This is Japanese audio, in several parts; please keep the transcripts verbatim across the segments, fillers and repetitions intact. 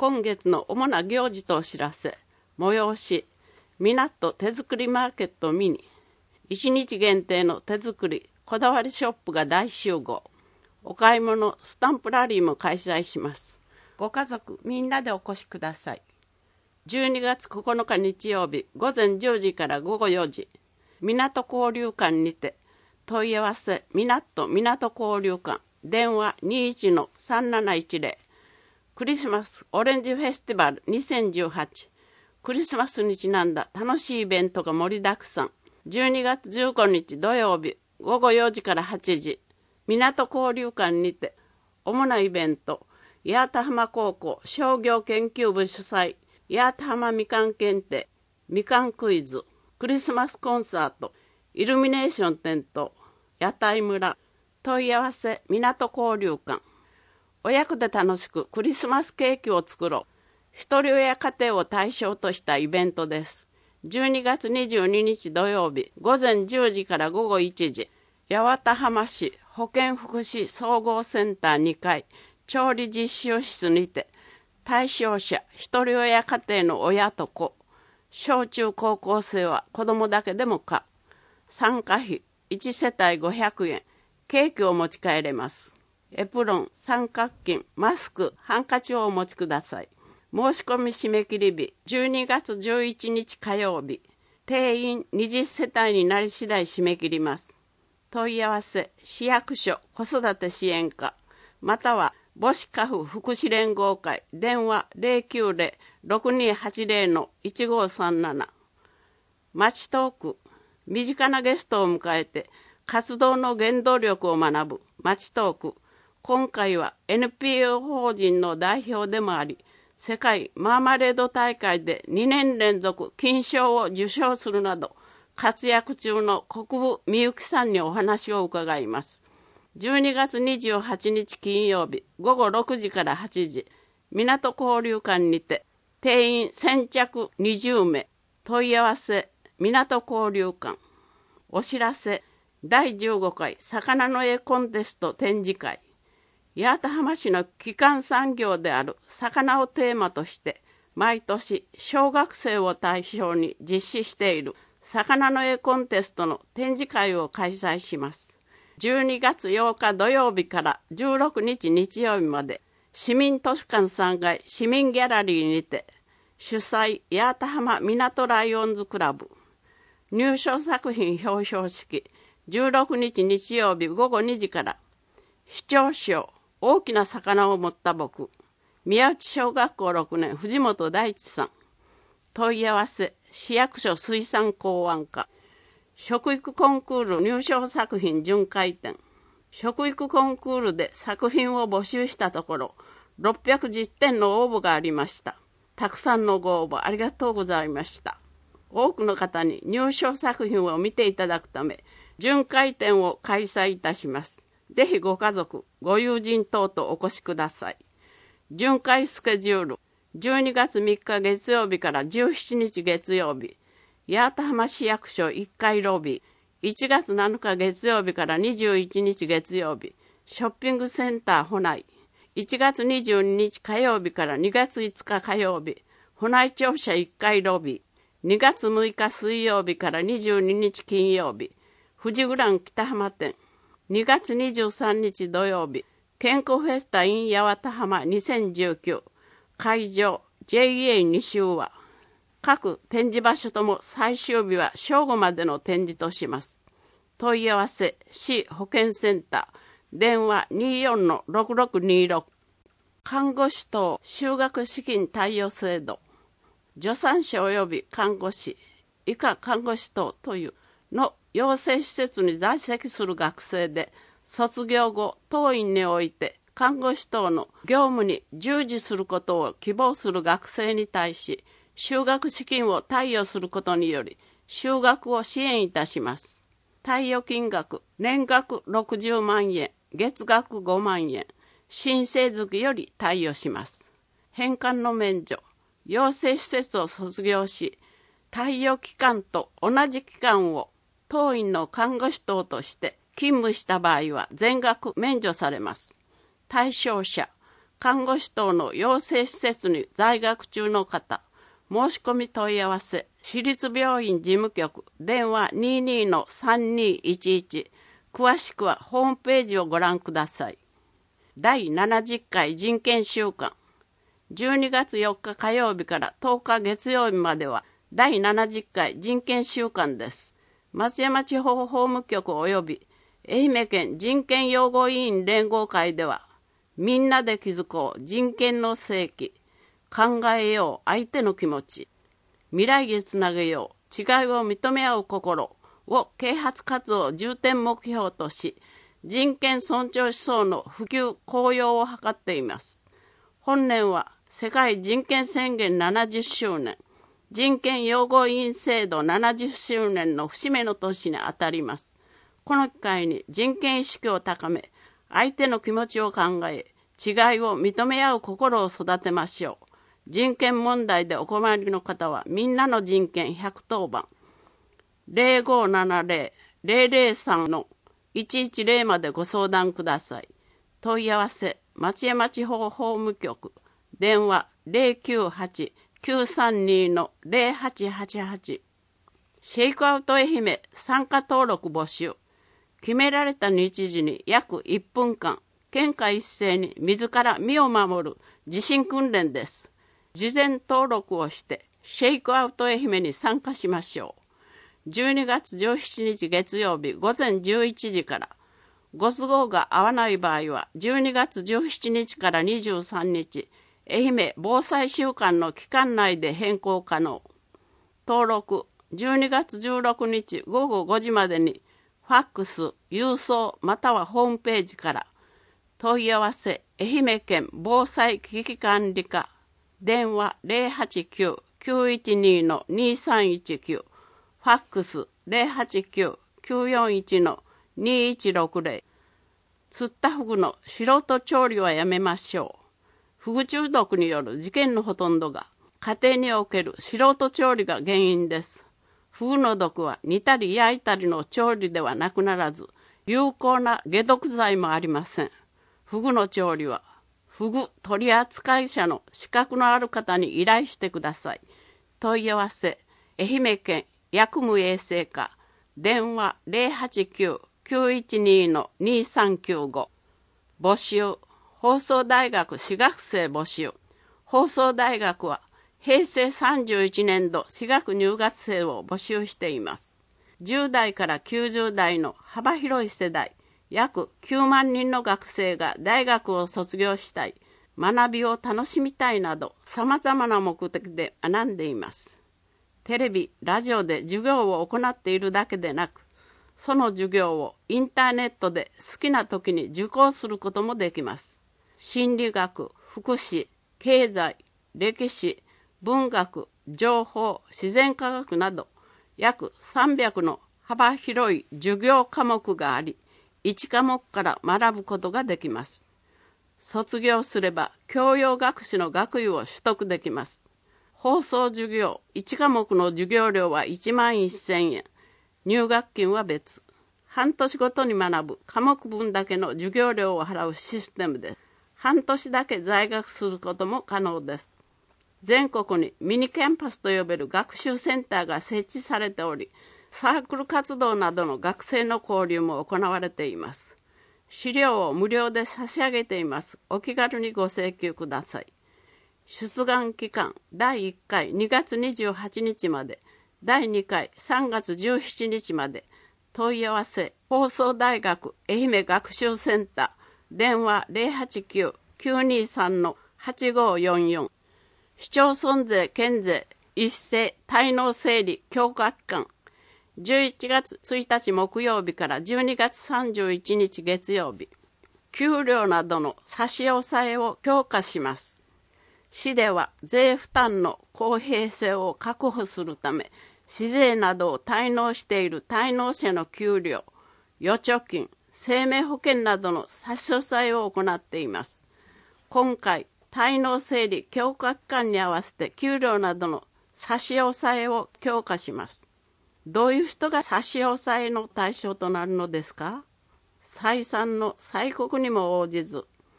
今月の主な行事とお知らせ、催し、港手作りマーケットミニ、いちにち限定の手作りこだわりショップが大集合、お買い物スタンプラリーも開催します。ご家族みんなでお越しください。じゅうにがつここのか日曜日午前じゅうじから午後よじ、港交流館にて問い合わせ港港交流館電話 にいちのさんなないちぜろ、クリスマスオレンジフェスティバルにせんじゅうはち、クリスマスにちなんだ楽しいイベントが盛りだくさん。じゅうにがつじゅうごにち土曜日ごごよじからはちじ、港交流館にて主なイベント、八幡浜高校商業研究部主催八幡浜みかん検定、みかんクイズ、クリスマスコンサート、イルミネーション点灯、屋台村、問い合わせ港交流館。親子で楽しくクリスマスケーキを作ろう。一人親家庭を対象としたイベントです。じゅうにがつにじゅうににち土曜日午前じゅうじから午後いちじ、八幡浜市保健福祉総合センターにかい調理実習室にて、対象者一人親家庭の親と子、小中高校生は子供だけでもか、参加費いちせたいごひゃくえん、ケーキを持ち帰れます。エプロン、三角巾、マスク、ハンカチをお持ちください。申し込み締め切り日じゅうにがつじゅういちにち火曜日、定員にじゅっせたいになり次第締め切ります。問い合わせ市役所子育て支援課または母子家父福祉連合会電話 ゼロきゅうゼロ ろくにはちゼロ のいちごさんなな。町トーク、身近なゲストを迎えて活動の原動力を学ぶ町トーク。今回は エヌピーオー 法人の代表でもあり、世界マーマレード大会でにねんれんぞく金賞を受賞するなど活躍中の国分みゆきさんにお話を伺います。じゅうにがつにじゅうはちにち金曜日ごごろくじからはちじ、港交流館にて定員先着にじゅうめい、問い合わせ港交流館。お知らせだいじゅうごかい魚の絵コンテスト展示会。八幡浜市の基幹産業である魚をテーマとして毎年小学生を対象に実施している魚の絵コンテストの展示会を開催します。じゅうにがつようか土曜日からじゅうろくにち日曜日まで市民図書館さんがい市民ギャラリーにて主催八幡浜港ライオンズクラブ入賞作品表彰式じゅうろくにち日曜日ごごにじから市長賞大きな魚を持った僕、宮内小学校ろくねん藤本大地さん。問い合わせ市役所水産考案課。食育コンクール入賞作品巡回展。食育コンクールで作品を募集したところろっぴゃくじゅってんの応募がありました。たくさんのご応募ありがとうございました。多くの方に入賞作品を見ていただくため巡回展を開催いたします。ぜひご家族、ご友人等とお越しください。巡回スケジュール、じゅうにがつみっか月曜日からじゅうしちにち月曜日、八幡浜市役所いっかいロビー、いちがつなのか月曜日からにじゅういちにち月曜日、ショッピングセンター保内、いちがつにじゅうににち火曜日からにがついつか火曜日、保内庁舎いっかいロビー、にがつむいか水曜日からにじゅうににち金曜日、富士グラン北浜店、にがつにじゅうさんにち土曜日、健康フェスタ in 八幡浜にせんじゅうきゅう、会場 ジェイエー に週は、各展示場所とも最終日は正午までの展示とします。問い合わせ、市保健センター、電話 にじゅうよんのろくろくにじゅうろく、看護師等就学資金貸与制度、助産師及び看護師、以下看護師等というの養成施設に在籍する学生で卒業後当院において看護師等の業務に従事することを希望する学生に対し就学資金を貸与することにより就学を支援いたします。貸与金額年額ろくじゅうまんえん、月額ごまんえん、申請月より貸与します。返還の免除、養成施設を卒業し貸与期間と同じ期間を当院の看護師等として勤務した場合は全額免除されます。対象者、 看護師等の養成施設に在学中の方、申し込み問い合わせ、私立病院事務局、電話 にじゅうに のさんにいちいち、詳しくはホームページをご覧ください。だいななじゅっかい人権週間、じゅうにがつよっか火曜日からとおか月曜日まではだいななじゅっかい人権週間です。松山地方法務局及び愛媛県人権擁護委員連合会では、みんなで気づこう人権の世紀、考えよう相手の気持ち、未来へつなげよう違いを認め合う心を啓発活動を重点目標とし、人権尊重思想の普及高揚を図っています。本年は世界人権宣言ななじゅっしゅうねん、人権擁護委員制度ななじゅっしゅうねんの節目の年にあたります。この機会に人権意識を高め、相手の気持ちを考え、違いを認め合う心を育てましょう。人権問題でお困りの方は、みんなの人権ひゃくとおばん、ゼロごななゼロ ゼロゼロさんのいちいちゼロまでご相談ください。問い合わせ、松山地方法務局、電話 ゼロきゅうはち きゅうさんに のゼロはちはちはち。シェイクアウト愛媛参加登録募集。決められた日時に約いっぷんかん、県下一斉に自ら身を守る地震訓練です。事前登録をしてシェイクアウト愛媛に参加しましょう。じゅうにがつじゅうしちにち月曜日午前じゅういちじから、ご都合が合わない場合はじゅうにがつじゅうしちにちからにじゅうさんにち、愛媛防災週間の期間内で変更可能。登録じゅうにがつじゅうろくにちごごごじまでにファックス、郵送またはホームページから。問い合わせ、愛媛県防災危機管理課、電話 ゼロはちきゅう きゅういちに のにさんいちきゅう、ファックス ゼロはちきゅう きゅうよんいち のにいちろくゼロ。釣ったフグの素人調理はやめましょう。フグ中毒による事件のほとんどが家庭における素人調理が原因です。フグの毒は煮たり焼いたりの調理ではなくならず、有効な解毒剤もありません。フグの調理はフグ取扱者の資格のある方に依頼してください。問い合わせ、愛媛県薬務衛生課、電話 ゼロはちきゅう きゅういちに のにさんきゅうご。募集、放送大学私学生募集。放送大学はへいせいさんじゅういちねんど私学入学生を募集しています。じゅうだいからきゅうじゅうだいの幅広い世代、約きゅうまんにんの学生が大学を卒業したい、学びを楽しみたいなど、様々な目的で学んでいます。テレビ、ラジオで授業を行っているだけでなく、その授業をインターネットで好きな時に受講することもできます。心理学、福祉、経済、歴史、文学、情報、自然科学など、約さんびゃくの幅広い授業科目があり、いちかもくから学ぶことができます。卒業すれば教養学士の学位を取得できます。放送授業いちかもくの授業料はいちまんせんえん、入学金は別。半年ごとに学ぶ科目分だけの授業料を払うシステムです。半年だけ在学することも可能です。全国にミニキャンパスと呼べる学習センターが設置されており、サークル活動などの学生の交流も行われています。資料を無料で差し上げています。お気軽にご請求ください。出願期間だいいっかいにがつにじゅうはちにちまで、だいにかいさんがつじゅうしちにちまで。問い合わせ、放送大学愛媛学習センター、電話 ゼロはちきゅう きゅうにさん のはちごよんよん。市町村税、県税、一斉滞納整理強化期間、じゅういちがつついたち木曜日からじゅうにがつさんじゅういちにち月曜日、給料などの差し押さえを強化します。市では税負担の公平性を確保するため、市税などを滞納している滞納者の給料、預貯金、生命保険などの差し押さえを行っています。今回、滞納整理強化期間に合わせて給料などの差し押さえを強化します。どういう人が差し押さえの対象となるのですか？採算の催告にも応じず、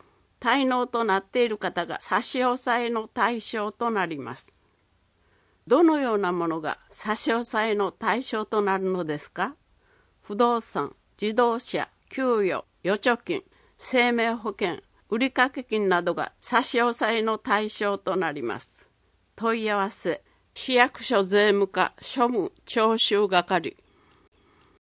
滞納となっている方が差し押さえの対象となります。どのようなものが差し押さえの対象となるのですか？不動産、自動車、給与、預貯金、生命保険、売掛金などが差し押さえの対象となります。問い合わせ、市役所税務課庶務徴収係